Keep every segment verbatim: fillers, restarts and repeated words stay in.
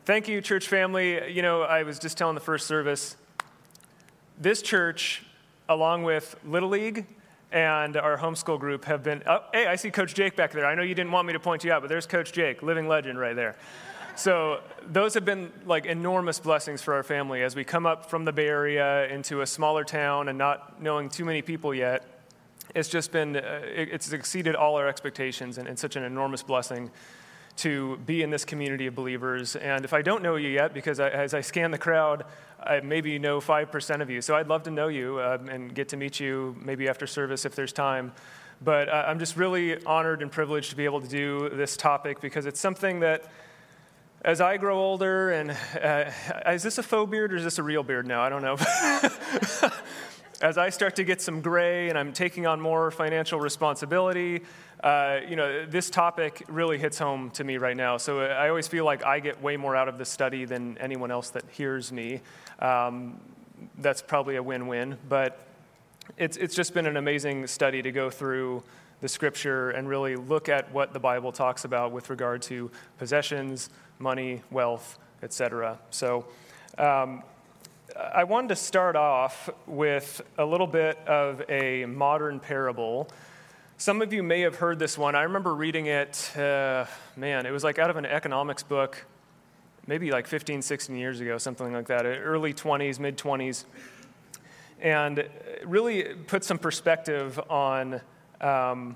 Thank you, church family. You know, I was just telling the first service, this church, along with Little League and our homeschool group, have been, oh, hey, I see Coach Jake back there. I know you didn't want me to point you out, but there's Coach Jake, living legend right there. So those have been like enormous blessings for our family as we come up from the Bay Area into a smaller town and not knowing too many people yet. It's just been, uh, it, it's exceeded all our expectations and, and such an enormous blessing to be in this community of believers. And if I don't know you yet, because I, as I scan the crowd, I maybe know five percent of you. So I'd love to know you uh, and get to meet you maybe after service if there's time. But uh, I'm just really honored and privileged to be able to do this topic because it's something that as I grow older, and uh, is this a faux beard or is this a real beard now? I don't know. As I start to get some gray and I'm taking on more financial responsibility, uh, you know, this topic really hits home to me right now. So I always feel like I get way more out of this study than anyone else that hears me. Um, that's probably a win-win, but it's it's just been an amazing study to go through the scripture and really look at what the Bible talks about with regard to possessions, money, wealth, et cetera. So um, I wanted to start off with a little bit of a modern parable. Some of you may have heard this one. I remember reading it, uh, man, it was like out of an economics book, maybe like fifteen, sixteen years ago, something like that, early twenties, mid-twenties, and it really put some perspective on um,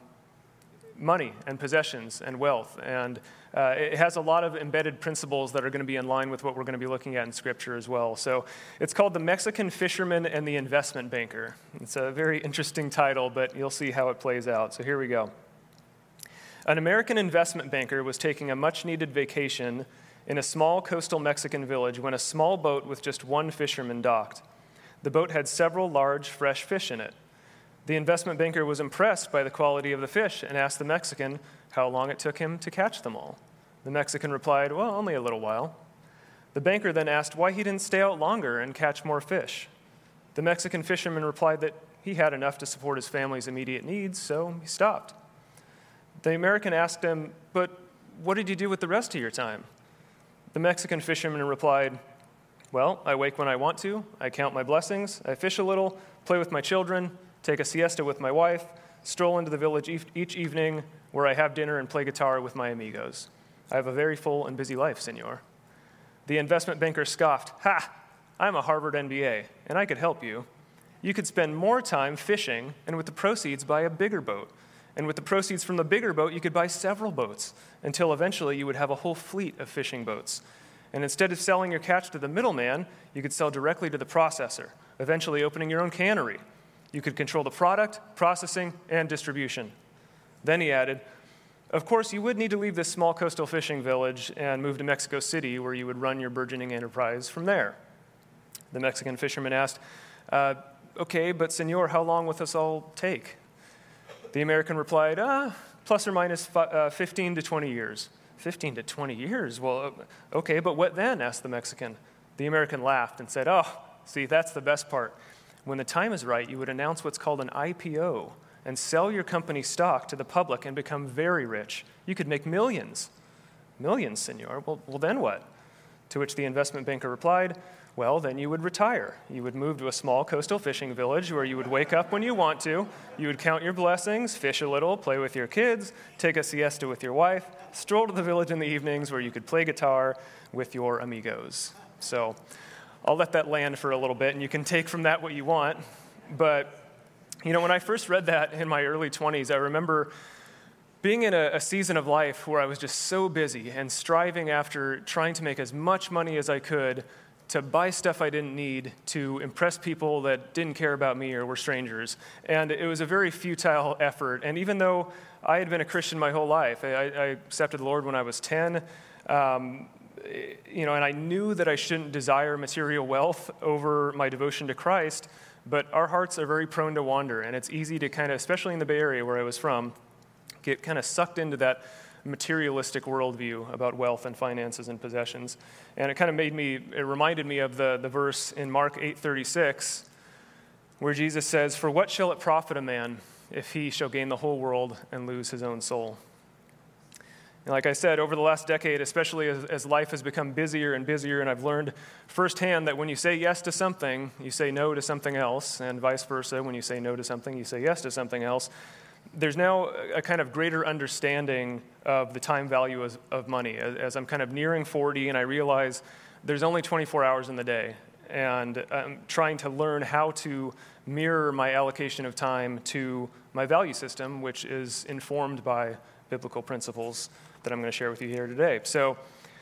money and possessions and wealth. And uh, it has a lot of embedded principles that are going to be in line with what we're going to be looking at in Scripture as well. So it's called The Mexican Fisherman and the Investment Banker. It's a very interesting title, but you'll see how it plays out. So here we go. An American investment banker was taking a much-needed vacation in a small coastal Mexican village when a small boat with just one fisherman docked. The boat had several large, fresh fish in it. The investment banker was impressed by the quality of the fish and asked the Mexican how long it took him to catch them all. The Mexican replied, well, only a little while. The banker then asked why he didn't stay out longer and catch more fish. The Mexican fisherman replied that he had enough to support his family's immediate needs, so he stopped. The American asked him, but what did you do with the rest of your time? The Mexican fisherman replied, well, I wake when I want to, I count my blessings, I fish a little, play with my children, take a siesta with my wife, stroll into the village each evening where I have dinner and play guitar with my amigos. I have a very full and busy life, senor. The investment banker scoffed, ha, I'm a Harvard M B A, and I could help you. You could spend more time fishing, and with the proceeds buy a bigger boat. And with the proceeds from the bigger boat, you could buy several boats, until eventually you would have a whole fleet of fishing boats. And instead of selling your catch to the middleman, you could sell directly to the processor, eventually opening your own cannery. You could control the product, processing, and distribution. Then he added, of course, you would need to leave this small coastal fishing village and move to Mexico City, where you would run your burgeoning enterprise from there. The Mexican fisherman asked, uh, okay, but senor, how long will this all take? The American replied, uh, plus or minus fi- uh, fifteen to twenty years. fifteen to twenty years? Well, okay, but what then? Asked the Mexican. The American laughed and said, oh, see, that's the best part. When the time is right, you would announce what's called an I P O and sell your company stock to the public and become very rich. You could make millions. Millions, senor. Well, well, then what? To which the investment banker replied, well, then you would retire. You would move to a small coastal fishing village where you would wake up when you want to. You would count your blessings, fish a little, play with your kids, take a siesta with your wife, stroll to the village in the evenings where you could play guitar with your amigos. So I'll let that land for a little bit, and you can take from that what you want. But, you know, when I first read that in my early twenties, I remember being in a, a season of life where I was just so busy and striving after trying to make as much money as I could to buy stuff I didn't need, to impress people that didn't care about me or were strangers. And it was a very futile effort. And even though I had been a Christian my whole life, I, I accepted the Lord when I was ten, um, you know, and I knew that I shouldn't desire material wealth over my devotion to Christ, but our hearts are very prone to wander, and it's easy to kind of, especially in the Bay Area where I was from, get kind of sucked into that materialistic worldview about wealth and finances and possessions. And it kind of made me, it reminded me of the, the verse in Mark eight thirty-six, where Jesus says, for what shall it profit a man if he shall gain the whole world and lose his own soul? And like I said, over the last decade, especially as, as life has become busier and busier, and I've learned firsthand that when you say yes to something, you say no to something else, and vice versa. When you say no to something, you say yes to something else. There's now a kind of greater understanding of the time value of, of money. As, as I'm kind of nearing forty, and I realize there's only twenty-four hours in the day, and I'm trying to learn how to mirror my allocation of time to my value system, which is informed by biblical principles that I'm going to share with you here today. So,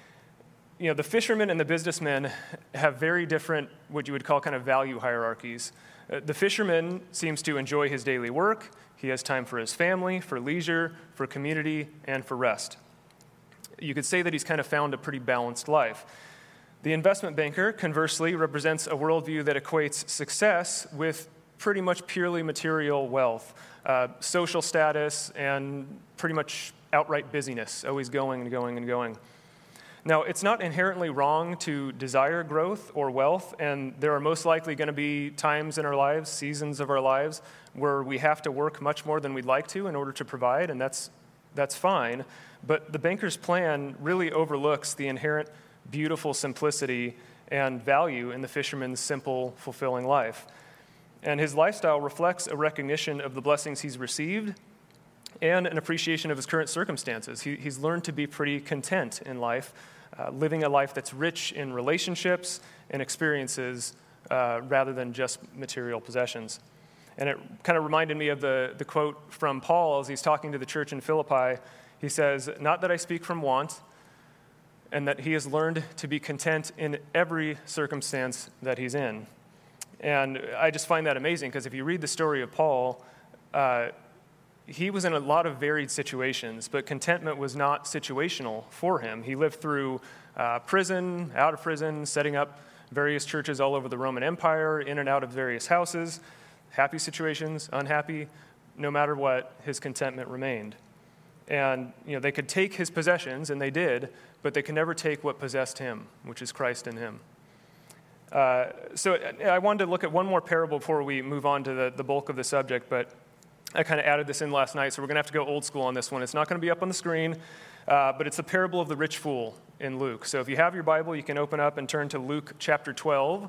you know, the fishermen and the businessmen have very different, what you would call kind of value hierarchies. Uh, the fisherman seems to enjoy his daily work. He has time for his family, for leisure, for community, and for rest. You could say that he's kind of found a pretty balanced life. The investment banker, conversely, represents a worldview that equates success with pretty much purely material wealth, uh, social status, and pretty much outright busyness, always going and going and going. Now, it's not inherently wrong to desire growth or wealth, and there are most likely going to be times in our lives, seasons of our lives, where we have to work much more than we'd like to in order to provide, and that's that's fine. But the banker's plan really overlooks the inherent beautiful simplicity and value in the fisherman's simple, fulfilling life. And his lifestyle reflects a recognition of the blessings he's received and an appreciation of his current circumstances. He, he's learned to be pretty content in life, uh, living a life that's rich in relationships and experiences uh, rather than just material possessions. And it kind of reminded me of the, the quote from Paul as he's talking to the church in Philippi. He says, "Not that I speak from want, and that he has learned to be content in every circumstance that he's in." And I just find that amazing, because if you read the story of Paul, uh, he was in a lot of varied situations, but contentment was not situational for him. He lived through uh, prison, out of prison, setting up various churches all over the Roman Empire, in and out of various houses, happy situations, unhappy, no matter what, his contentment remained. And you know, they could take his possessions, and they did, but they could never take what possessed him, which is Christ in him. Uh, so I wanted to look at one more parable before we move on to the, the bulk of the subject, but I kind of added this in last night, so we're going to have to go old school on this one. It's not going to be up on the screen, uh, but it's the parable of the rich fool in Luke. So if you have your Bible, you can open up and turn to Luke chapter twelve,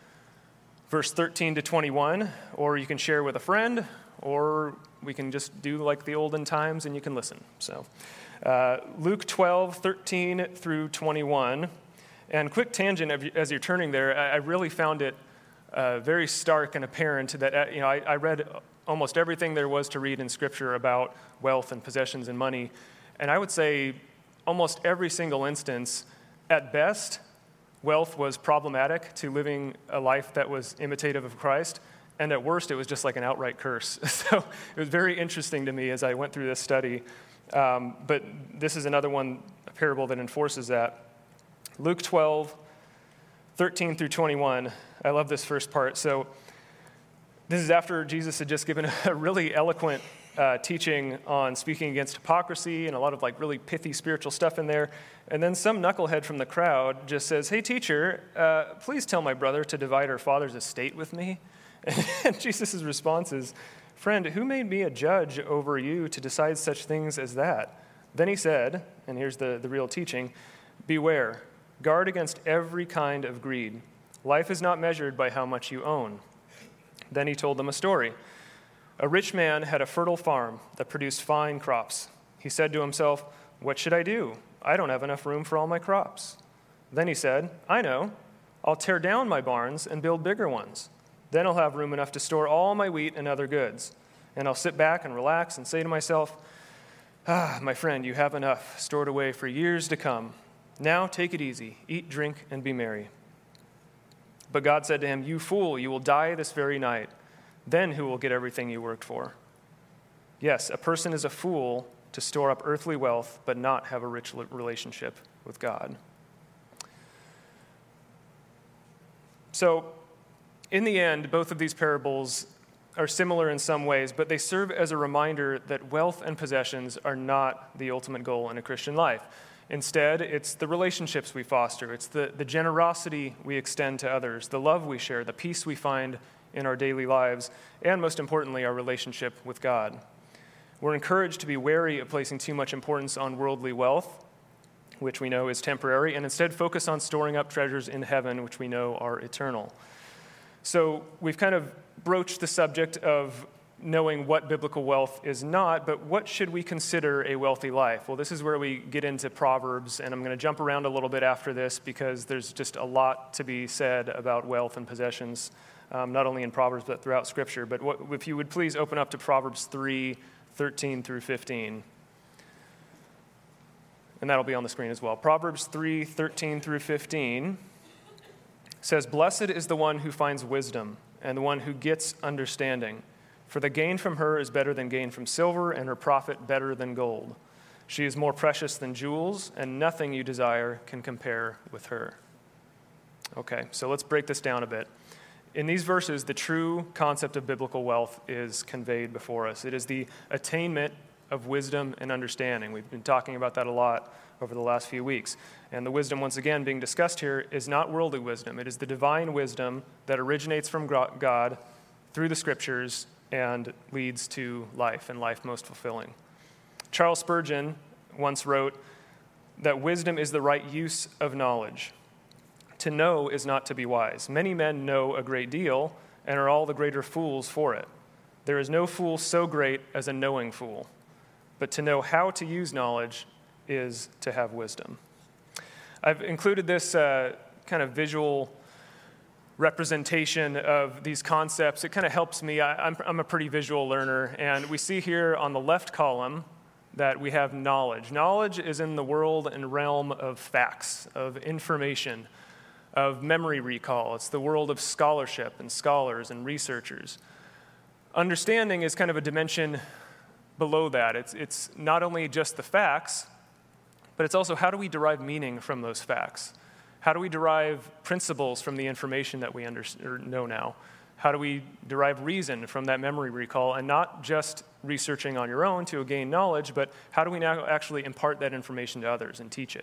verse thirteen to twenty-one, or you can share with a friend, or we can just do like the olden times and you can listen. So uh, Luke twelve, thirteen through twenty-one. And quick tangent, as you're turning there, I really found it uh, very stark and apparent that, uh, you know, I, I read almost everything there was to read in Scripture about wealth and possessions and money. And I would say almost every single instance, at best, wealth was problematic to living a life that was imitative of Christ. And at worst, it was just like an outright curse. So it was very interesting to me as I went through this study. Um, but this is another one, a parable that enforces that. Luke twelve, thirteen through twenty-one. I love this first part. So this is after Jesus had just given a really eloquent uh, teaching on speaking against hypocrisy and a lot of like really pithy spiritual stuff in there. And then some knucklehead from the crowd just says, "Hey, teacher, uh, please tell my brother to divide our father's estate with me." And Jesus' response is, "Friend, who made me a judge over you to decide such things as that?" Then he said, and here's the, the real teaching, "Beware, guard against every kind of greed. Life is not measured by how much you own." Then he told them a story. A rich man had a fertile farm that produced fine crops. He said to himself, "What should I do? I don't have enough room for all my crops." Then he said, "I know. I'll tear down my barns and build bigger ones. Then I'll have room enough to store all my wheat and other goods. And I'll sit back and relax and say to myself, 'Ah, my friend, you have enough stored away for years to come. Now take it easy, eat, drink, and be merry.' But God said to him, 'You fool, you will die this very night. Then who will get everything you worked for?' Yes, a person is a fool to store up earthly wealth, but not have a rich relationship with God." So, in the end, both of these parables are similar in some ways, but they serve as a reminder that wealth and possessions are not the ultimate goal in a Christian life. Instead, it's the relationships we foster, it's the, the generosity we extend to others, the love we share, the peace we find in our daily lives, and most importantly, our relationship with God. We're encouraged to be wary of placing too much importance on worldly wealth, which we know is temporary, and instead focus on storing up treasures in heaven, which we know are eternal. So we've kind of broached the subject of knowing what biblical wealth is not, but what should we consider a wealthy life? Well, this is where we get into Proverbs, and I'm going to jump around a little bit after this because there's just a lot to be said about wealth and possessions, um, not only in Proverbs but throughout Scripture. But what, if you would please open up to Proverbs three, thirteen through fifteen. And that'll be on the screen as well. Proverbs three, thirteen through fifteen says, "Blessed is the one who finds wisdom, and the one who gets understanding. For the gain from her is better than gain from silver, and her profit better than gold. She is more precious than jewels, and nothing you desire can compare with her." Okay, so let's break this down a bit. In these verses, the true concept of biblical wealth is conveyed before us. It is the attainment of wisdom and understanding. We've been talking about that a lot over the last few weeks. And the wisdom, once again, being discussed here is not worldly wisdom. It is the divine wisdom that originates from God through the Scriptures and leads to life and life most fulfilling. Charles Spurgeon once wrote that wisdom is the right use of knowledge. To know is not to be wise. Many men know a great deal and are all the greater fools for it. There is no fool so great as a knowing fool. But to know how to use knowledge is to have wisdom. I've included this uh, kind of visual representation of these concepts. It kind of helps me. I, I'm, I'm a pretty visual learner, and we see here on the left column that we have knowledge. Knowledge is in the world and realm of facts, of information, of memory recall. It's the world of scholarship and scholars and researchers. Understanding is kind of a dimension below that. It's, it's not only just the facts, but it's also how do we derive meaning from those facts? How do we derive principles from the information that we under, know now? How do we derive reason from that memory recall? And not just researching on your own to gain knowledge, but how do we now actually impart that information to others and teach it?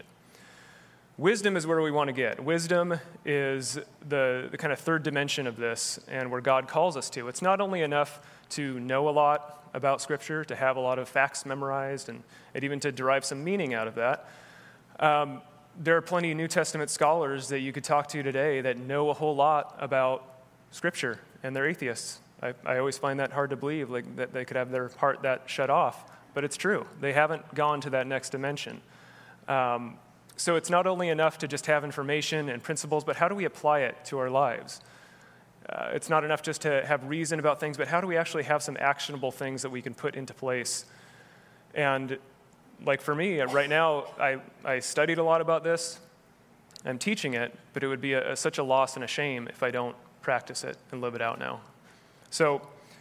Wisdom is where we want to get. Wisdom is the, the kind of third dimension of this and where God calls us to. It's not only enough to know a lot about Scripture, to have a lot of facts memorized, and, and even to derive some meaning out of that. Um, There are plenty of New Testament scholars that you could talk to today that know a whole lot about Scripture, and they're atheists. I, I always find that hard to believe, like that they could have their heart that shut off, but it's true. They haven't gone to that next dimension. Um, so it's not only enough to just have information and principles, but how do we apply it to our lives? Uh, it's not enough just to have reason about things, but how do we actually have some actionable things that we can put into place? And like for me, right now, I, I studied a lot about this. I'm teaching it, but it would be a, a, such a loss and a shame if I don't practice it and live it out now. So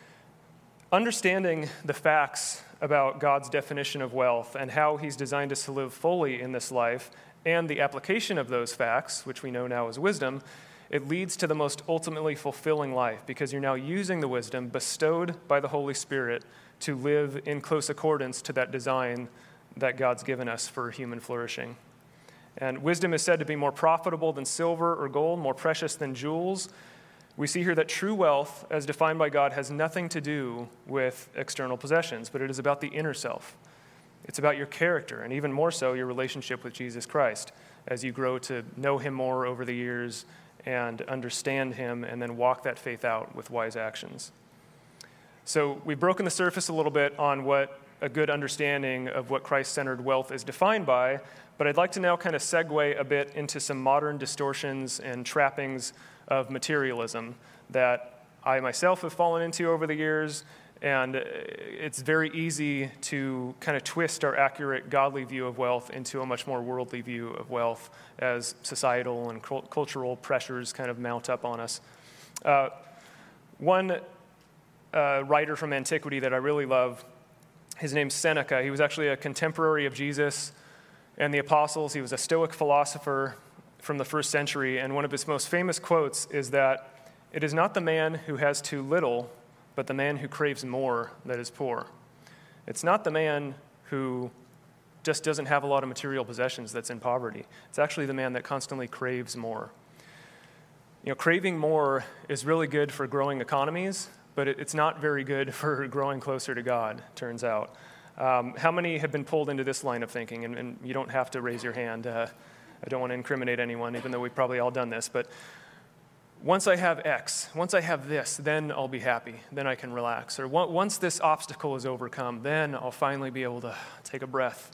understanding the facts about God's definition of wealth and how he's designed us to live fully in this life and the application of those facts, which we know now as wisdom, it leads to the most ultimately fulfilling life because you're now using the wisdom bestowed by the Holy Spirit to live in close accordance to that design that God's given us for human flourishing. And wisdom is said to be more profitable than silver or gold, more precious than jewels. We see here that true wealth, as defined by God, has nothing to do with external possessions, but it is about the inner self. It's about your character, and even more so, your relationship with Jesus Christ, as you grow to know him more over the years and understand him and then walk that faith out with wise actions. So we've broken the surface a little bit on what a good understanding of what Christ-centered wealth is defined by, but I'd like to now kind of segue a bit into some modern distortions and trappings of materialism that I myself have fallen into over the years, and it's very easy to kind of twist our accurate godly view of wealth into a much more worldly view of wealth as societal and cultural pressures kind of mount up on us. Uh, one uh, writer from antiquity that I really love, his name's Seneca. He was actually a contemporary of Jesus and the apostles. He was a Stoic philosopher from the first century, and one of his most famous quotes is that it is not the man who has too little, but the man who craves more that is poor. It's not the man who just doesn't have a lot of material possessions that's in poverty. It's actually the man that constantly craves more. You know, craving more is really good for growing economies, but it, it's not very good for growing closer to God, turns out. Um, how many have been pulled into this line of thinking? And, and you don't have to raise your hand. Uh, I don't want to incriminate anyone, even though we've probably all done this. But once I have X, once I have this, then I'll be happy. Then I can relax. Or once this obstacle is overcome, then I'll finally be able to take a breath.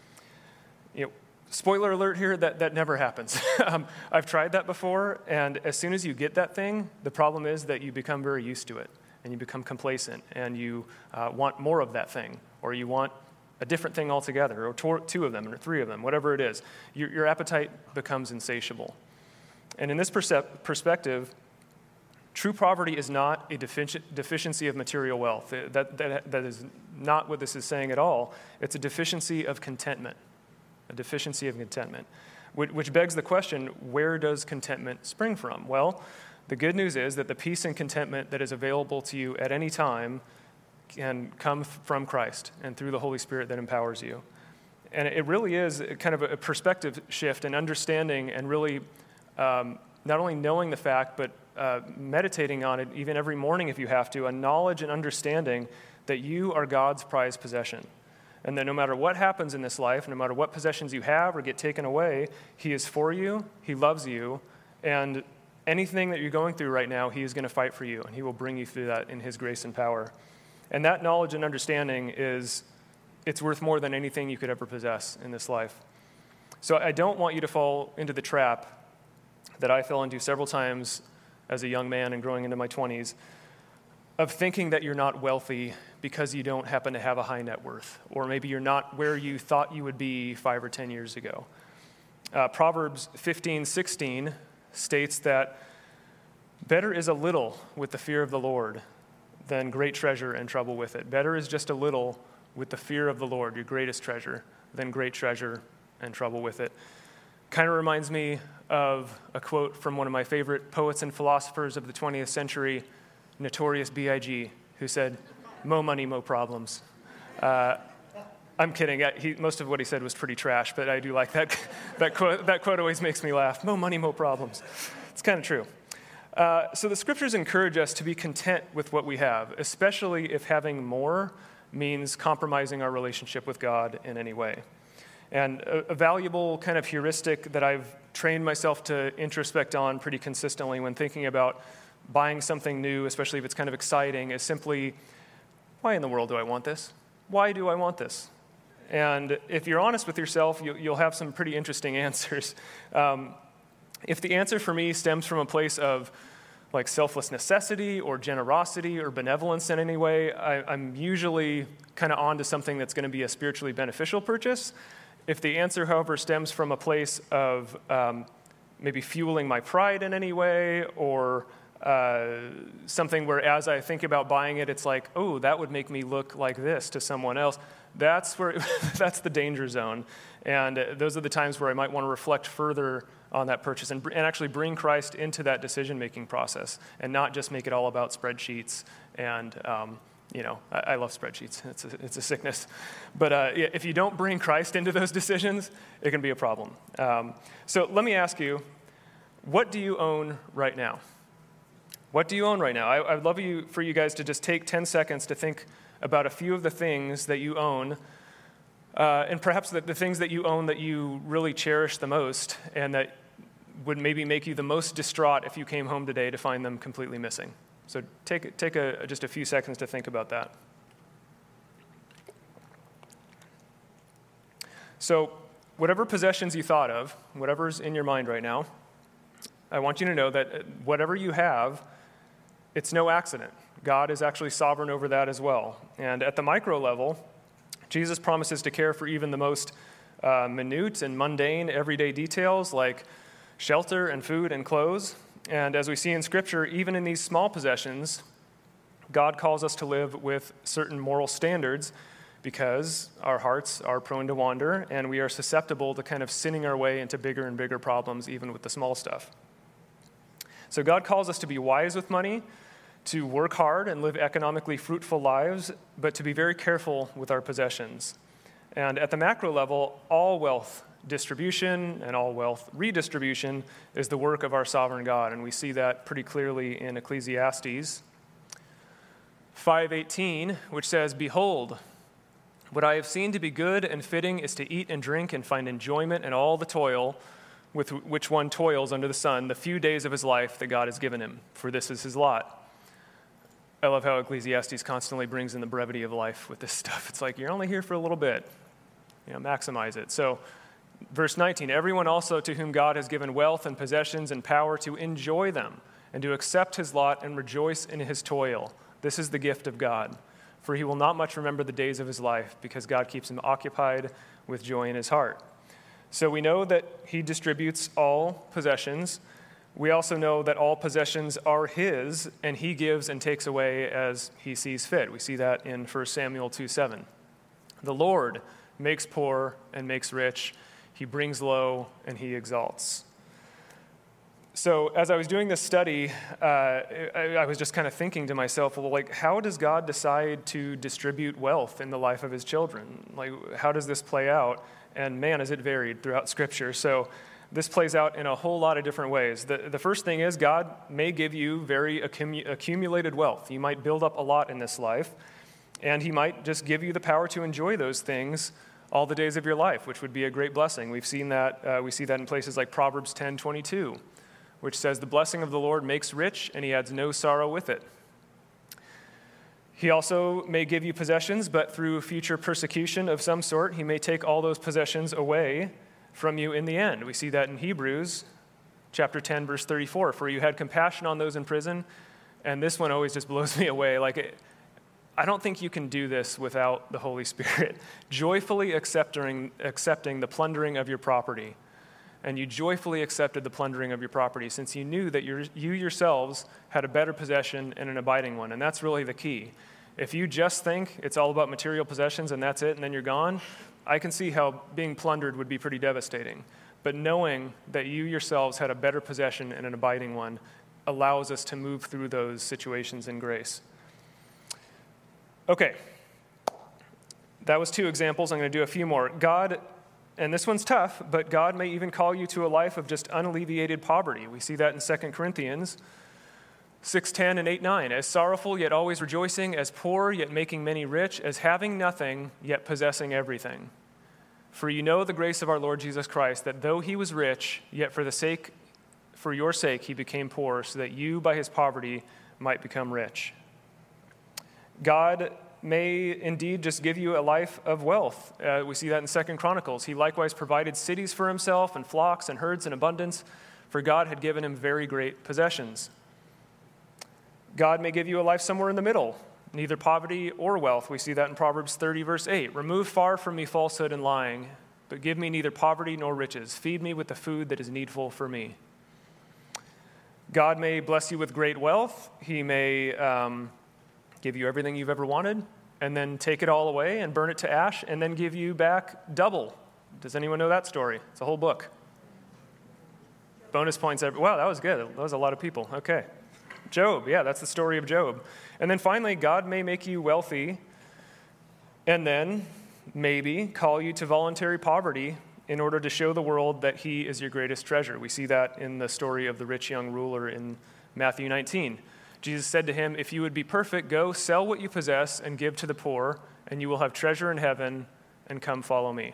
You know, spoiler alert here, that, that never happens. um, I've tried that before, and as soon as you get that thing, the problem is that you become very used to it, and you become complacent, and you uh, want more of that thing, or you want a different thing altogether, or two, two of them, or three of them, whatever it is. Your, your appetite becomes insatiable. And in this percep- perspective, true poverty is not a defici- deficiency of material wealth. That, that, that is not what this is saying at all. It's a deficiency of contentment, a deficiency of contentment, which, which begs the question, where does contentment spring from? Well, the good news is that the peace and contentment that is available to you at any time can come from Christ and through the Holy Spirit that empowers you. And it really is kind of a perspective shift and understanding and really um, not only knowing the fact, but uh, meditating on it even every morning if you have to, a knowledge and understanding that you are God's prized possession. And that no matter what happens in this life, no matter what possessions you have or get taken away, He is for you, He loves you, and anything that you're going through right now, He is going to fight for you, and He will bring you through that in His grace and power. And that knowledge and understanding is, it's worth more than anything you could ever possess in this life. So I don't want you to fall into the trap that I fell into several times as a young man and growing into my twenties, of thinking that you're not wealthy because you don't happen to have a high net worth, or maybe you're not where you thought you would be five or ten years ago. Uh, Proverbs fifteen sixteen states that better is a little with the fear of the Lord than great treasure and trouble with it. Better is just a little with the fear of the Lord, your greatest treasure, than great treasure and trouble with it. Kind of reminds me of a quote from one of my favorite poets and philosophers of the twentieth century, Notorious B I G, who said, "Mo money, mo problems." Uh, I'm kidding. He, most of what he said was pretty trash, but I do like that. that quote. That quote always makes me laugh. Mo money, mo problems. It's kind of true. Uh, so the scriptures encourage us to be content with what we have, especially if having more means compromising our relationship with God in any way. And a, a valuable kind of heuristic that I've trained myself to introspect on pretty consistently when thinking about buying something new, especially if it's kind of exciting, is simply, why in the world do I want this? Why do I want this? And if you're honest with yourself, you, you'll have some pretty interesting answers. Um, if the answer for me stems from a place of like selfless necessity or generosity or benevolence in any way, I, I'm usually kind of on to something that's going to be a spiritually beneficial purchase. If the answer, however, stems from a place of um, maybe fueling my pride in any way, or uh, something where as I think about buying it, it's like, oh, that would make me look like this to someone else, that's where that's the danger zone. And uh, those are the times where I might want to reflect further on that purchase and, and actually bring Christ into that decision-making process and not just make it all about spreadsheets and um, You know, I, I love spreadsheets. It's a, it's a sickness. But uh, if you don't bring Christ into those decisions, it can be a problem. Um, so let me ask you, what do you own right now? What do you own right now? I, I'd love you, for you guys to just take ten seconds to think about a few of the things that you own, uh, and perhaps the, the things that you own that you really cherish the most and that would maybe make you the most distraught if you came home today to find them completely missing. So take, take a, just a few seconds to think about that. So whatever possessions you thought of, whatever's in your mind right now, I want you to know that whatever you have, it's no accident. God is actually sovereign over that as well. And at the micro level, Jesus promises to care for even the most uh, minute and mundane everyday details like shelter and food and clothes. And as we see in Scripture, even in these small possessions, God calls us to live with certain moral standards because our hearts are prone to wander and we are susceptible to kind of sinning our way into bigger and bigger problems, even with the small stuff. So God calls us to be wise with money, to work hard and live economically fruitful lives, but to be very careful with our possessions. And at the macro level, all wealth distribution and all wealth redistribution is the work of our sovereign God, and we see that pretty clearly in Ecclesiastes. five eighteen, which says, "Behold, what I have seen to be good and fitting is to eat and drink and find enjoyment in all the toil with which one toils under the sun, the few days of his life that God has given him, for this is his lot." I love how Ecclesiastes constantly brings in the brevity of life with this stuff. It's like, you're only here for a little bit. You know, maximize it. So, verse nineteen, "Everyone also to whom God has given wealth and possessions and power to enjoy them and to accept his lot and rejoice in his toil. This is the gift of God. For he will not much remember the days of his life, because God keeps him occupied with joy in his heart." So we know that he distributes all possessions. We also know that all possessions are his, and he gives and takes away as he sees fit. We see that in First Samuel two seven. "The Lord makes poor and makes rich. He brings low and he exalts." So as I was doing this study, uh, I, I was just kind of thinking to myself, well, like, how does God decide to distribute wealth in the life of his children? Like, how does this play out? And man, is it varied throughout Scripture. So this plays out in a whole lot of different ways. The, the first thing is God may give you very accumu- accumulated wealth. You might build up a lot in this life, and he might just give you the power to enjoy those things all the days of your life, which would be a great blessing. We've seen that, uh, we see that in places like Proverbs ten twenty-two, which says, "The blessing of the Lord makes rich, and he adds no sorrow with it." He also may give you possessions, but through future persecution of some sort, he may take all those possessions away from you in the end. We see that in Hebrews chapter ten, verse thirty-four, "For you had compassion on those in prison," and this one always just blows me away. Like, it, I don't think you can do this without the Holy Spirit. "Joyfully accepting, accepting the plundering of your property." And you joyfully accepted the plundering of your property, since you knew that you you yourselves had a better possession and an abiding one. And that's really the key. If you just think it's all about material possessions and that's it, and then you're gone, I can see how being plundered would be pretty devastating. But knowing that you yourselves had a better possession and an abiding one allows us to move through those situations in grace. Okay. That was two examples. I'm going to do a few more. God, and this one's tough, but God may even call you to a life of just unalleviated poverty. We see that in Second Corinthians six ten and eight nine. "As sorrowful, yet always rejoicing, as poor, yet making many rich, as having nothing, yet possessing everything. For you know the grace of our Lord Jesus Christ, that though he was rich, yet for the sake, for your sake he became poor, so that you by his poverty might become rich." God may indeed just give you a life of wealth. Uh, we see that in Second Chronicles. "He likewise provided cities for himself, and flocks and herds in abundance, for God had given him very great possessions." God may give you a life somewhere in the middle, neither poverty or wealth. We see that in Proverbs thirty, verse eight. "Remove far from me falsehood and lying, but give me neither poverty nor riches. Feed me with the food that is needful for me." God may bless you with great wealth. He may um, give you everything you've ever wanted, and then take it all away and burn it to ash, and then give you back double. Does anyone know that story? It's a whole book. Bonus points. Every, wow, that was good. That was a lot of people. Okay. Job, yeah, that's the story of Job. And then finally, God may make you wealthy and then maybe call you to voluntary poverty in order to show the world that he is your greatest treasure. We see that in the story of the rich young ruler in Matthew nineteen. Jesus said to him, "If you would be perfect, go sell what you possess and give to the poor, and you will have treasure in heaven, and come follow me."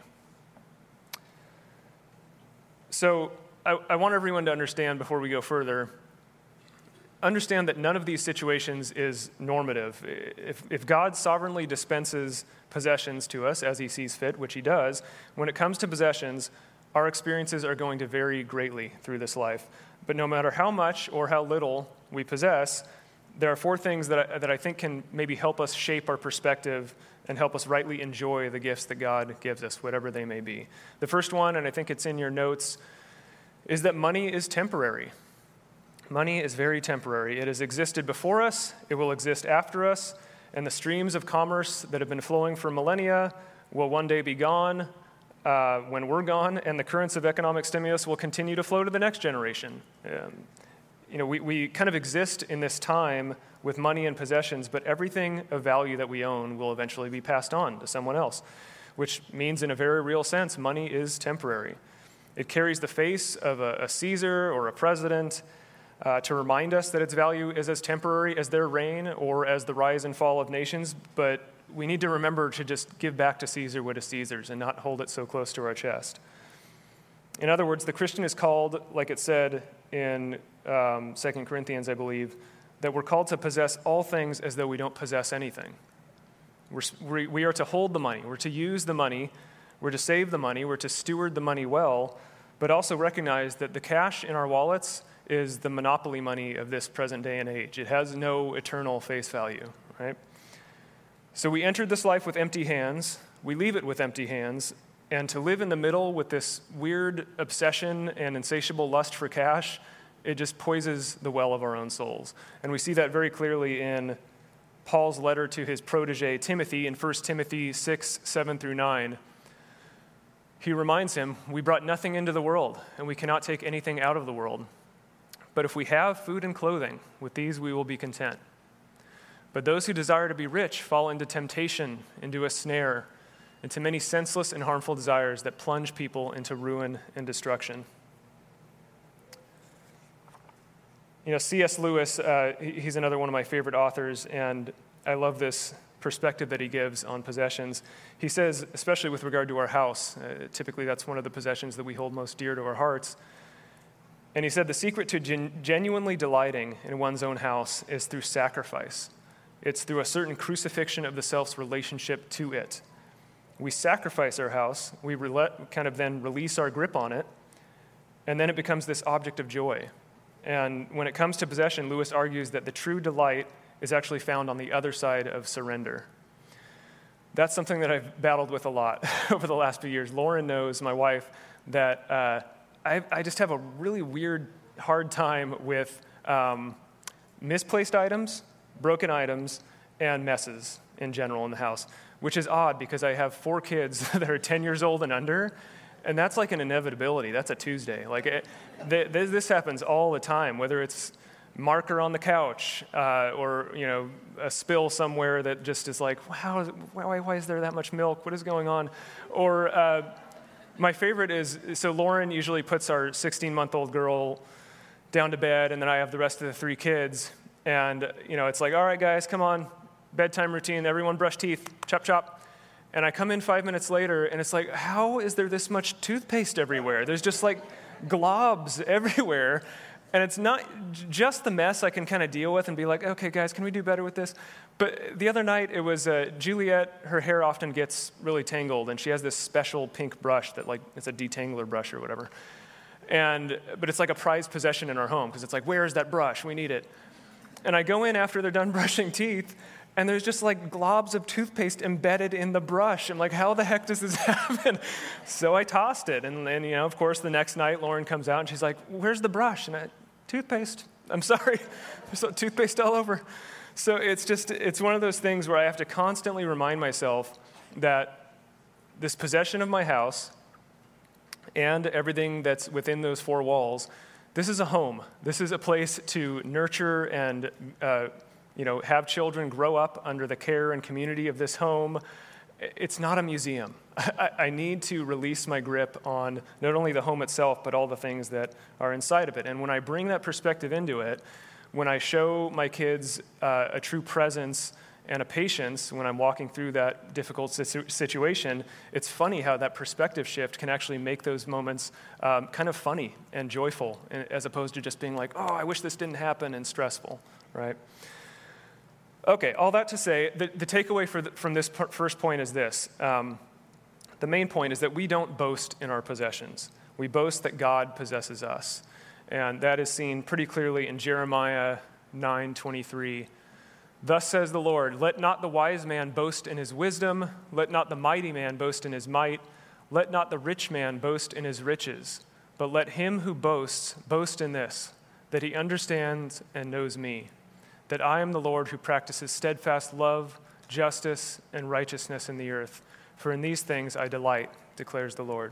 So I, I want everyone to understand before we go further, understand that none of these situations is normative. If, if God sovereignly dispenses possessions to us as he sees fit, which he does, when it comes to possessions, our experiences are going to vary greatly through this life. But no matter how much or how little we possess, there are four things that I, that I think can maybe help us shape our perspective and help us rightly enjoy the gifts that God gives us, whatever they may be. The first one, and I think it's in your notes, is that money is temporary. Money is very temporary. It has existed before us, it will exist after us, and the streams of commerce that have been flowing for millennia will one day be gone uh, when we're gone, and the currents of economic stimulus will continue to flow to the next generation. Um, you know, we, we kind of exist in this time with money and possessions, but everything of value that we own will eventually be passed on to someone else, which means in a very real sense, money is temporary. It carries the face of a, a Caesar or a president, uh, to remind us that its value is as temporary as their reign or as the rise and fall of nations, but we need to remember to just give back to Caesar what is Caesar's and not hold it so close to our chest. In other words, the Christian is called, like it said in um, Second Corinthians, I believe, that we're called to possess all things as though we don't possess anything. We're, we are to hold the money. We're to use the money. We're to save the money. We're to steward the money well, but also recognize that the cash in our wallets is the monopoly money of this present day and age. It has no eternal face value, right? So we entered this life with empty hands. We leave it with empty hands. And to live in the middle with this weird obsession and insatiable lust for cash, it just poisons the well of our own souls. And we see that very clearly in Paul's letter to his protege Timothy in First Timothy six, seven through nine. He reminds him, we brought nothing into the world, and we cannot take anything out of the world. But if we have food and clothing, with these we will be content. But those who desire to be rich fall into temptation, into a snare, into many senseless and harmful desires that plunge people into ruin and destruction. You know, C S Lewis, uh, he's another one of my favorite authors, and I love this perspective that he gives on possessions. He says, especially with regard to our house, uh, typically that's one of the possessions that we hold most dear to our hearts. And he said, the secret to gen- genuinely delighting in one's own house is through sacrifice. It's through a certain crucifixion of the self's relationship to it. We sacrifice our house, we re- kind of then release our grip on it, and then it becomes this object of joy. And when it comes to possession, Lewis argues that the true delight is actually found on the other side of surrender. That's something that I've battled with a lot over the last few years. Lauren knows, my wife, that uh, I, I just have a really weird, hard time with um, misplaced items, broken items, and messes in general in the house, which is odd because I have four kids that are ten years old and under. And that's like an inevitability. That's a Tuesday. Like it, th- this happens all the time, whether it's marker on the couch uh, or you know a spill somewhere that just is like, how is it, why, why is there that much milk? What is going on? Or uh, my favorite is, so Lauren usually puts our sixteen-month-old girl down to bed, and then I have the rest of the three kids. And you know it's like, all right, guys, come on, bedtime routine. Everyone brush teeth, chop, chop. And I come in five minutes later, and it's like, how is there this much toothpaste everywhere? There's just like globs everywhere. And it's not just the mess I can kind of deal with and be like, okay, guys, can we do better with this? But the other night, it was uh, Juliet, her hair often gets really tangled, and she has this special pink brush that like, it's a detangler brush or whatever. And, but it's like a prized possession in our home, because it's like, where is that brush? We need it. And I go in after they're done brushing teeth, and there's just like globs of toothpaste embedded in the brush. I'm like, how the heck does this happen? So I tossed it. And then, you know, of course, the next night, Lauren comes out and she's like, where's the brush? And I, toothpaste. I'm sorry. There's toothpaste all over. So it's just, it's one of those things where I have to constantly remind myself that this possession of my house and everything that's within those four walls, this is a home. This is a place to nurture and uh, you know, have children grow up under the care and community of this home. It's not a museum. I, I need to release my grip on not only the home itself, but all the things that are inside of it. And when I bring that perspective into it, when I show my kids uh, a true presence and a patience when I'm walking through that difficult situ- situation, it's funny how that perspective shift can actually make those moments um, kind of funny and joyful, as opposed to just being like, oh, I wish this didn't happen, and stressful, right? Okay, all that to say, the, the takeaway for the, from this per- first point is this. Um, the main point is that we don't boast in our possessions. We boast that God possesses us. And that is seen pretty clearly in Jeremiah nine twenty-three. Thus says the Lord, let not the wise man boast in his wisdom, let not the mighty man boast in his might, let not the rich man boast in his riches, but let him who boasts boast in this, that he understands and knows me, that I am the Lord who practices steadfast love, justice, and righteousness in the earth. For in these things I delight, declares the Lord.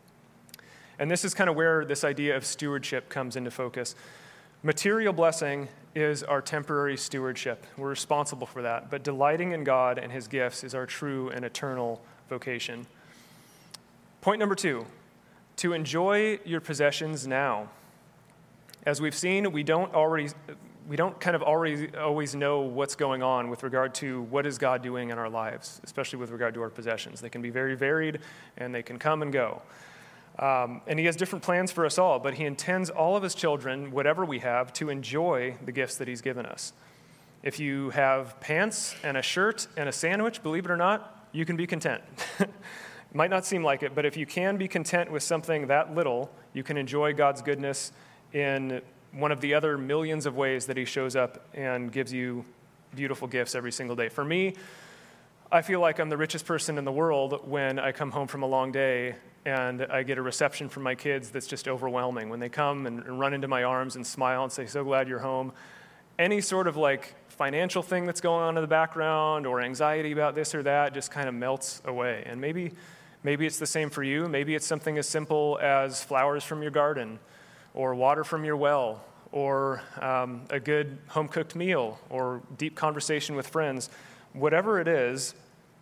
And this is kind of where this idea of stewardship comes into focus. Material blessing is our temporary stewardship. We're responsible for that. But delighting in God and his gifts is our true and eternal vocation. Point number two, to enjoy your possessions now. As we've seen, we don't already, we don't kind of already always know what's going on with regard to what is God doing in our lives, especially with regard to our possessions. They can be very varied, and they can come and go. Um, and he has different plans for us all, but he intends all of his children, whatever we have, to enjoy the gifts that he's given us. If you have pants and a shirt and a sandwich, believe it or not, you can be content. It might not seem like it, but if you can be content with something that little, you can enjoy God's goodness in one of the other millions of ways that he shows up and gives you beautiful gifts every single day. For me, I feel like I'm the richest person in the world when I come home from a long day and I get a reception from my kids that's just overwhelming. When they come and, and run into my arms and smile and say, "So glad you're home." Any sort of like financial thing that's going on in the background or anxiety about this or that just kind of melts away. And maybe, maybe it's the same for you. Maybe it's something as simple as flowers from your garden, or water from your well, or um, a good home-cooked meal, or deep conversation with friends. Whatever it is,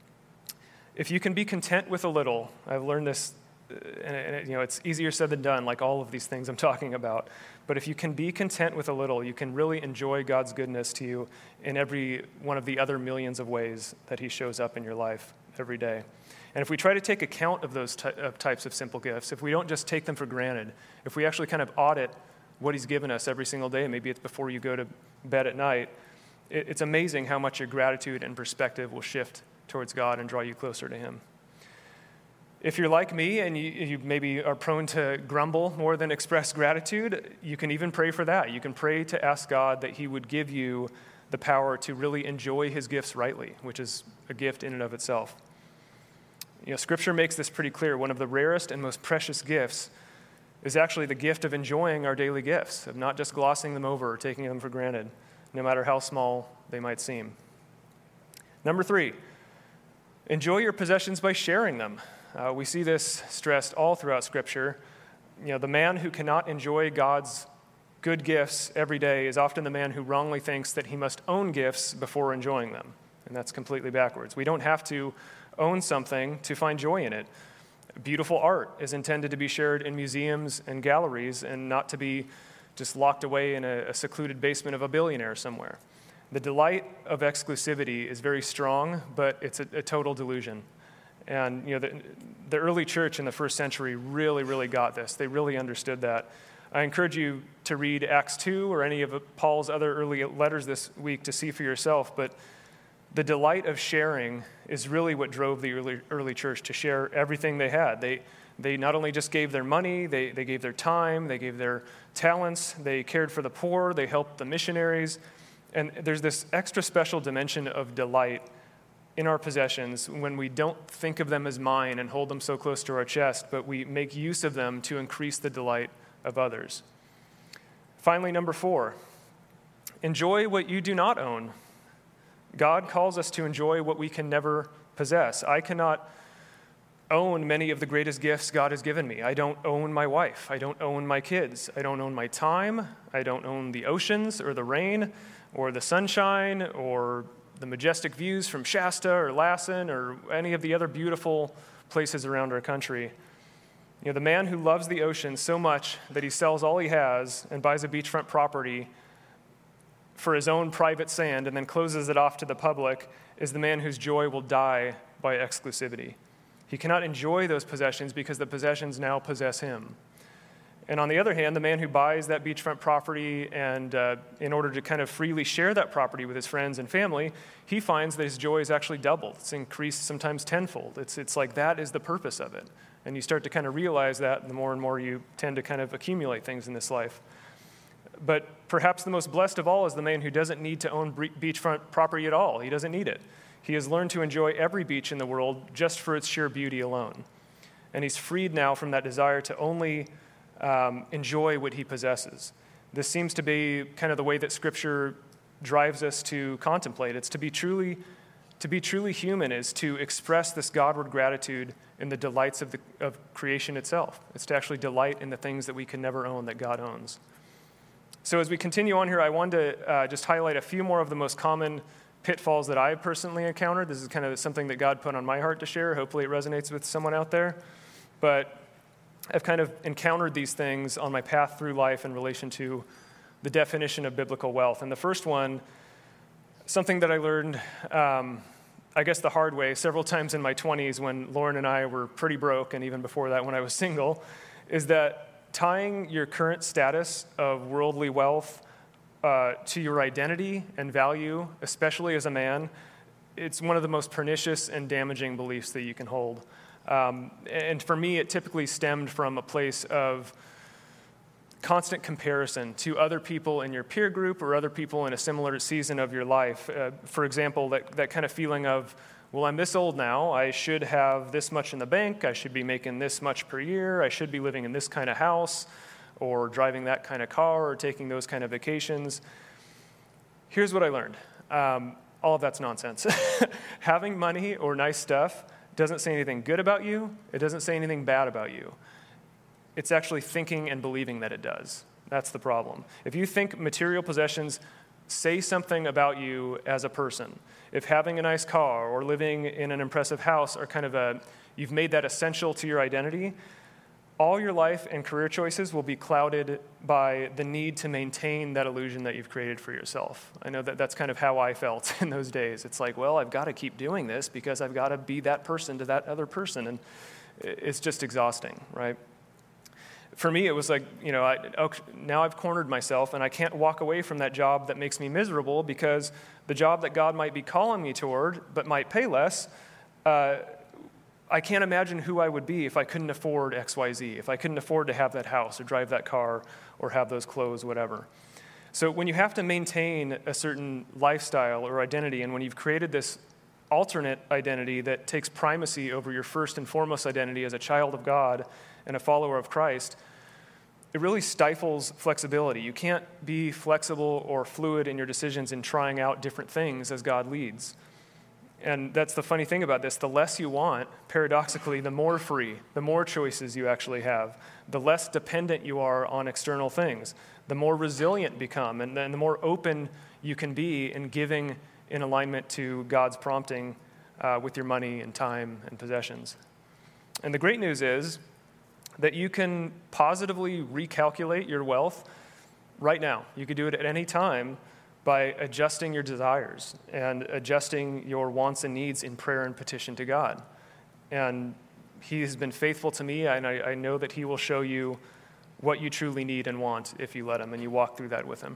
if you can be content with a little, I've learned this, uh, and it, you know, it's easier said than done, like all of these things I'm talking about. But if you can be content with a little, you can really enjoy God's goodness to you in every one of the other millions of ways that he shows up in your life every day. And if we try to take account of those ty- of types of simple gifts, if we don't just take them for granted, if we actually kind of audit what he's given us every single day, maybe it's before you go to bed at night, it, it's amazing how much your gratitude and perspective will shift towards God and draw you closer to him. If you're like me and you, you maybe are prone to grumble more than express gratitude, you can even pray for that. You can pray to ask God that he would give you the power to really enjoy his gifts rightly, which is a gift in and of itself. You know, Scripture makes this pretty clear. One of the rarest and most precious gifts is actually the gift of enjoying our daily gifts, of not just glossing them over or taking them for granted, no matter how small they might seem. Number three, enjoy your possessions by sharing them. Uh, we see this stressed all throughout Scripture. You know, the man who cannot enjoy God's good gifts every day is often the man who wrongly thinks that he must own gifts before enjoying them, and that's completely backwards. We don't have to own something to find joy in it. Beautiful art is intended to be shared in museums and galleries and not to be just locked away in a, a secluded basement of a billionaire somewhere. The delight of exclusivity is very strong, but it's a, a total delusion. And you know, the, the early church in the first century really, really got this. They really understood that. I encourage you to read Acts two or any of Paul's other early letters this week to see for yourself, but the delight of sharing is really what drove the early, early church to share everything they had. They, they not only just gave their money, they, they gave their time, they gave their talents, they cared for the poor, they helped the missionaries. And there's this extra special dimension of delight in our possessions when we don't think of them as mine and hold them so close to our chest, but we make use of them to increase the delight of others. Finally, number four, enjoy what you do not own. God calls us to enjoy what we can never possess. I cannot own many of the greatest gifts God has given me. I don't own my wife. I don't own my kids. I don't own my time. I don't own the oceans or the rain or the sunshine or the majestic views from Shasta or Lassen or any of the other beautiful places around our country. You know, the man who loves the ocean so much that he sells all he has and buys a beachfront property for his own private sand and then closes it off to the public is the man whose joy will die by exclusivity. He cannot enjoy those possessions because the possessions now possess him. And on the other hand, the man who buys that beachfront property and uh, in order to kind of freely share that property with his friends and family, he finds that his joy is actually doubled. It's increased sometimes tenfold. It's, it's like that is the purpose of it. And you start to kind of realize that the more and more you tend to kind of accumulate things in this life. But perhaps the most blessed of all is the man who doesn't need to own beachfront property at all. He doesn't need it. He has learned to enjoy every beach in the world just for its sheer beauty alone. And he's freed now from that desire to only um, enjoy what he possesses. This seems to be kind of the way that Scripture drives us to contemplate. It's to be truly, to be truly human is to express this Godward gratitude in the delights of, the, of creation itself. It's to actually delight in the things that we can never own, that God owns. So as we continue on here, I wanted to uh, just highlight a few more of the most common pitfalls that I've personally encountered. This is kind of something that God put on my heart to share. Hopefully it resonates with someone out there. But I've kind of encountered these things on my path through life in relation to the definition of biblical wealth. And the first one, something that I learned, um, I guess the hard way, several times in my twenties when Lauren and I were pretty broke, and even before that when I was single, is that tying your current status of worldly wealth uh, to your identity and value, especially as a man, it's one of the most pernicious and damaging beliefs that you can hold. Um, and for me, it typically stemmed from a place of constant comparison to other people in your peer group or other people in a similar season of your life. Uh, for example, that, that kind of feeling of, well, I'm this old now, I should have this much in the bank, I should be making this much per year, I should be living in this kind of house, or driving that kind of car, or taking those kind of vacations. Here's what I learned. Um, all of that's nonsense. Having money or nice stuff doesn't say anything good about you, it doesn't say anything bad about you. It's actually thinking and believing that it does. That's the problem. If you think material possessions say something about you as a person, if having a nice car or living in an impressive house are kind of a, you've made that essential to your identity, all your life and career choices will be clouded by the need to maintain that illusion that you've created for yourself. I know that that's kind of how I felt in those days. It's like, well, I've got to keep doing this because I've got to be that person to that other person, and it's just exhausting, right? For me, it was like, you know, I, now I've cornered myself, and I can't walk away from that job that makes me miserable because the job that God might be calling me toward, but might pay less, uh, I can't imagine who I would be if I couldn't afford X Y Z, if I couldn't afford to have that house or drive that car or have those clothes, whatever. So when you have to maintain a certain lifestyle or identity, and when you've created this alternate identity that takes primacy over your first and foremost identity as a child of God and a follower of Christ, it really stifles flexibility. You can't be flexible or fluid in your decisions in trying out different things as God leads. And that's the funny thing about this. The less you want, paradoxically, the more free, the more choices you actually have, the less dependent you are on external things, the more resilient you become, and then the more open you can be in giving in alignment to God's prompting uh, with your money and time and possessions. And the great news is that you can positively recalculate your wealth right now. You could do it at any time by adjusting your desires and adjusting your wants and needs in prayer and petition to God. And He has been faithful to me, and I, I know that He will show you what you truly need and want if you let Him, and you walk through that with Him.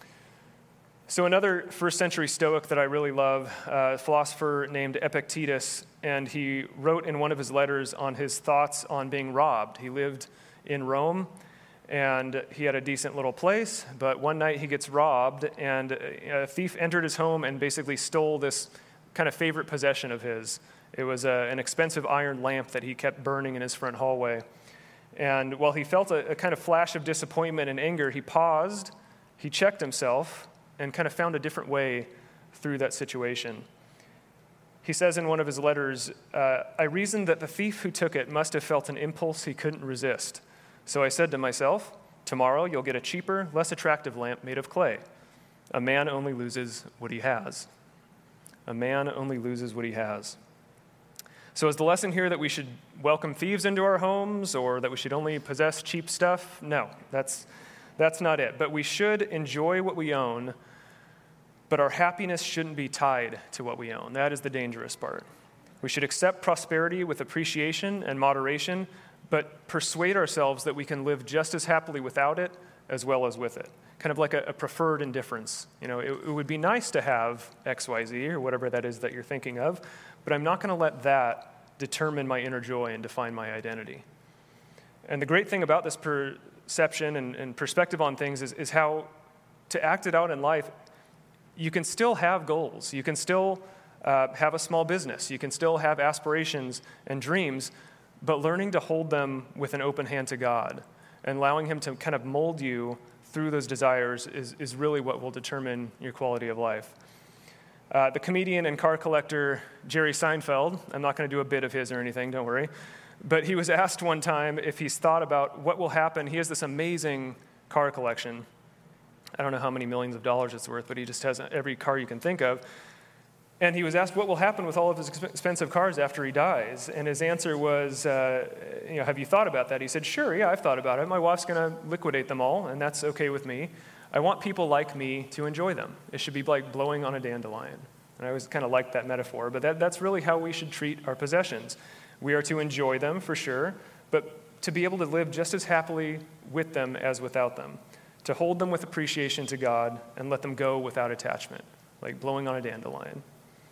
So another first century Stoic that I really love, uh, a philosopher named Epictetus, and he wrote in one of his letters on his thoughts on being robbed. He lived in Rome, and he had a decent little place, but one night he gets robbed, and a thief entered his home and basically stole this kind of favorite possession of his. It was a, an expensive iron lamp that he kept burning in his front hallway. And while he felt a, a kind of flash of disappointment and anger, he paused, he checked himself, and kind of found a different way through that situation. He says in one of his letters, uh, I reasoned that the thief who took it must have felt an impulse he couldn't resist. So I said to myself, tomorrow you'll get a cheaper, less attractive lamp made of clay. A man only loses what he has. A man only loses what he has. So is the lesson here that we should welcome thieves into our homes, or that we should only possess cheap stuff? No, that's, that's not it. But we should enjoy what we own, but our happiness shouldn't be tied to what we own. That is the dangerous part. We should accept prosperity with appreciation and moderation, but persuade ourselves that we can live just as happily without it as well as with it. Kind of like a, a preferred indifference. You know, it, it would be nice to have X Y Z or whatever that is that you're thinking of, but I'm not going to let that determine my inner joy and define my identity. And the great thing about this perception and, and perspective on things is, is how to act it out in life, you can still have goals. You can still uh, have a small business. You can still have aspirations and dreams, but learning to hold them with an open hand to God and allowing Him to kind of mold you through those desires is, is really what will determine your quality of life. Uh, the comedian and car collector Jerry Seinfeld, I'm not going to do a bit of his or anything, don't worry, but he was asked one time if he's thought about what will happen. He has this amazing car collection. I don't know how many millions of dollars it's worth, but he just has every car you can think of. And he was asked what will happen with all of his expensive cars after he dies. And his answer was, uh, you know, have you thought about that? He said, sure, yeah, I've thought about it. My wife's going to liquidate them all, and that's okay with me. I want people like me to enjoy them. It should be like blowing on a dandelion. And I always kind of liked that metaphor, but that, that's really how we should treat our possessions. We are to enjoy them, for sure, but to be able to live just as happily with them as without them. To hold them with appreciation to God and let them go without attachment, like blowing on a dandelion.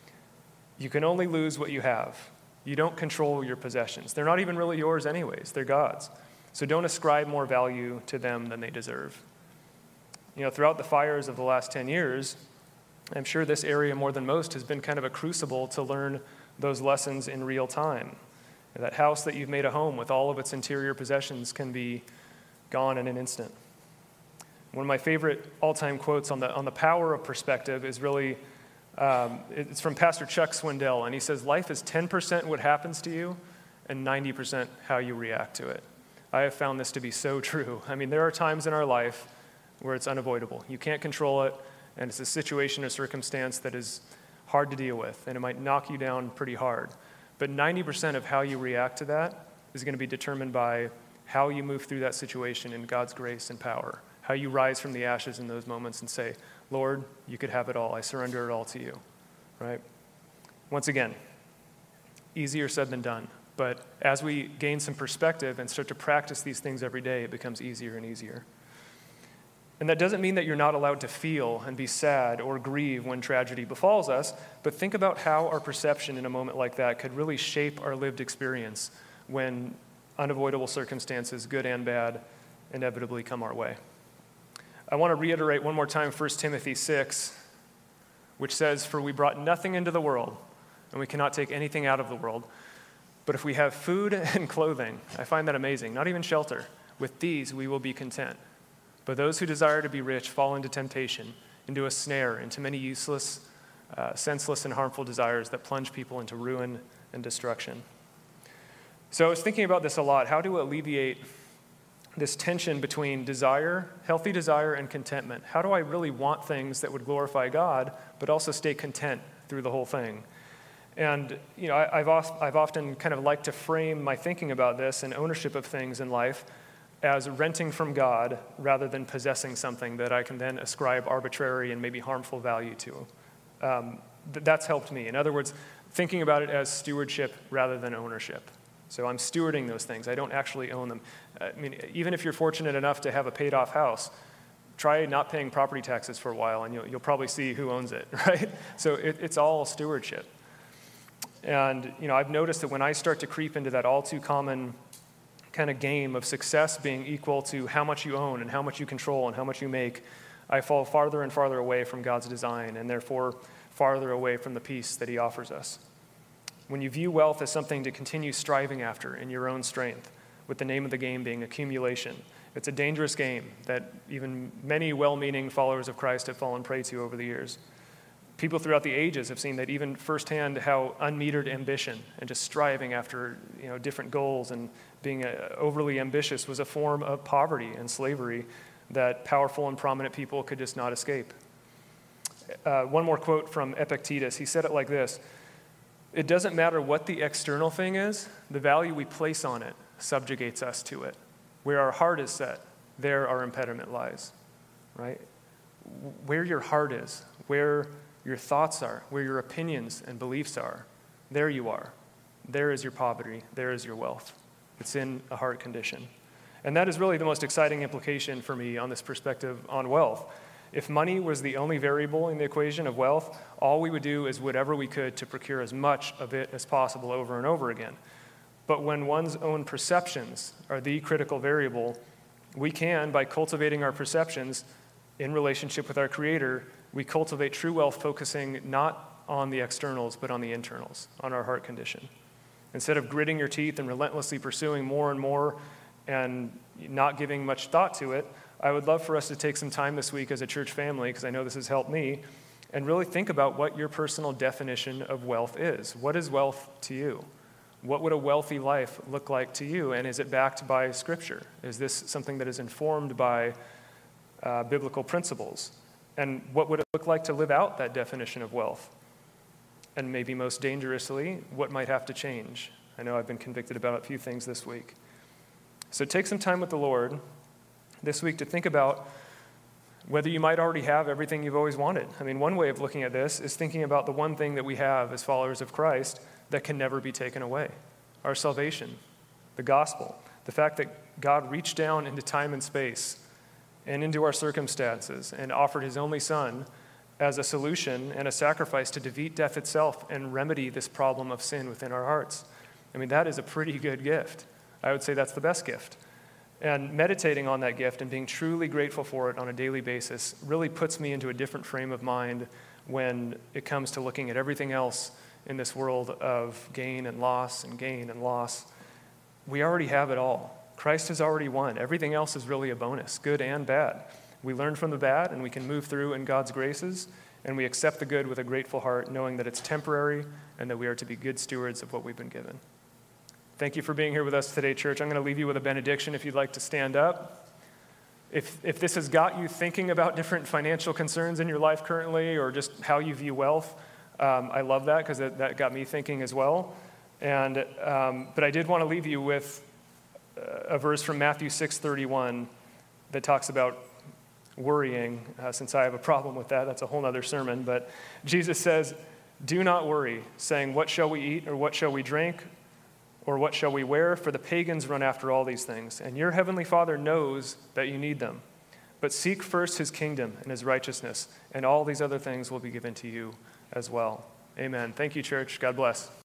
You can only lose what you have. You don't control your possessions. They're not even really yours anyways. They're God's. So don't ascribe more value to them than they deserve. You know, throughout the fires of the last ten years, I'm sure this area more than most has been kind of a crucible to learn those lessons in real time. That house that you've made a home with all of its interior possessions can be gone in an instant. One of my favorite all-time quotes on the, on the power of perspective is really Um, it's from Pastor Chuck Swindoll, and he says, life is ten percent what happens to you and ninety percent how you react to it. I have found this to be so true. I mean, there are times in our life where it's unavoidable. You can't control it, and it's a situation or circumstance that is hard to deal with, and it might knock you down pretty hard. But ninety percent of how you react to that is going to be determined by how you move through that situation in God's grace and power, how you rise from the ashes in those moments and say, Lord, you could have it all. I surrender it all to you, right? Once again, easier said than done. But as we gain some perspective and start to practice these things every day, it becomes easier and easier. And that doesn't mean that you're not allowed to feel and be sad or grieve when tragedy befalls us, but think about how our perception in a moment like that could really shape our lived experience when unavoidable circumstances, good and bad, inevitably come our way. I want to reiterate one more time First Timothy six, which says, for we brought nothing into the world, and we cannot take anything out of the world. But if we have food and clothing, I find that amazing, not even shelter, with these we will be content. But those who desire to be rich fall into temptation, into a snare, into many useless, uh, senseless, and harmful desires that plunge people into ruin and destruction. So I was thinking about this a lot, how to alleviate this tension between desire, healthy desire, and contentment. How do I really want things that would glorify God, but also stay content through the whole thing? And you know, I, I've, oft, I've often kind of liked to frame my thinking about this and ownership of things in life as renting from God rather than possessing something that I can then ascribe arbitrary and maybe harmful value to. Um, th- that's helped me. In other words, thinking about it as stewardship rather than ownership. So I'm stewarding those things. I don't actually own them. I mean, even if you're fortunate enough to have a paid-off house, try not paying property taxes for a while, and you'll, you'll probably see who owns it, right? So it, it's all stewardship. And you know, I've noticed that when I start to creep into that all too common kind of game of success being equal to how much you own and how much you control and how much you make, I fall farther and farther away from God's design, and therefore farther away from the peace that he offers us. When you view wealth as something to continue striving after in your own strength, with the name of the game being accumulation, it's a dangerous game that even many well-meaning followers of Christ have fallen prey to over the years. People throughout the ages have seen that even firsthand how unmetered ambition and just striving after you know different goals and being uh, overly ambitious was a form of poverty and slavery that powerful and prominent people could just not escape. Uh, one more quote from Epictetus. He said it like this: it doesn't matter what the external thing is, the value we place on it subjugates us to it. Where our heart is set, there our impediment lies, right? Where your heart is, where your thoughts are, where your opinions and beliefs are, there you are. There is your poverty, there is your wealth. It's in a heart condition. And that is really the most exciting implication for me on this perspective on wealth. If money was the only variable in the equation of wealth, all we would do is whatever we could to procure as much of it as possible over and over again. But when one's own perceptions are the critical variable, we can, by cultivating our perceptions in relationship with our Creator, we cultivate true wealth focusing not on the externals, but on the internals, on our heart condition. Instead of gritting your teeth and relentlessly pursuing more and more and not giving much thought to it, I would love for us to take some time this week as a church family, because I know this has helped me, and really think about what your personal definition of wealth is. What is wealth to you? What would a wealthy life look like to you? And is it backed by Scripture? Is this something that is informed by uh, biblical principles? And what would it look like to live out that definition of wealth? and maybe most dangerously, what might have to change. I know I've been convicted about a few things this week. So take some time with the Lord this week to think about whether you might already have everything you've always wanted. I mean, one way of looking at this is thinking about the one thing that we have as followers of Christ that can never be taken away: our salvation, the gospel, the fact that God reached down into time and space and into our circumstances and offered his only Son as a solution and a sacrifice to defeat death itself and remedy this problem of sin within our hearts. I mean, that is a pretty good gift. I would say that's the best gift. And meditating on that gift and being truly grateful for it on a daily basis really puts me into a different frame of mind when it comes to looking at everything else in this world of gain and loss and gain and loss. We already have it all. Christ has already won. Everything else is really a bonus, good and bad. We learn from the bad, and we can move through in God's graces, and we accept the good with a grateful heart, knowing that it's temporary and that we are to be good stewards of what we've been given. Thank you for being here with us today, church. I'm going to leave you with a benediction if you'd like to stand up. If, if this has got you thinking about different financial concerns in your life currently, or just how you view wealth, um, I love that, because that, that got me thinking as well. And um, but I did want to leave you with a verse from Matthew six thirty-one that talks about worrying, uh, since I have a problem with that. That's a whole other sermon. But Jesus says, "Do not worry, saying, 'What shall we eat, or what shall we drink, or what shall we wear?' For the pagans run after all these things, and your heavenly Father knows that you need them. But seek first his kingdom and his righteousness, and all these other things will be given to you as well." Amen. Thank you, church. God bless.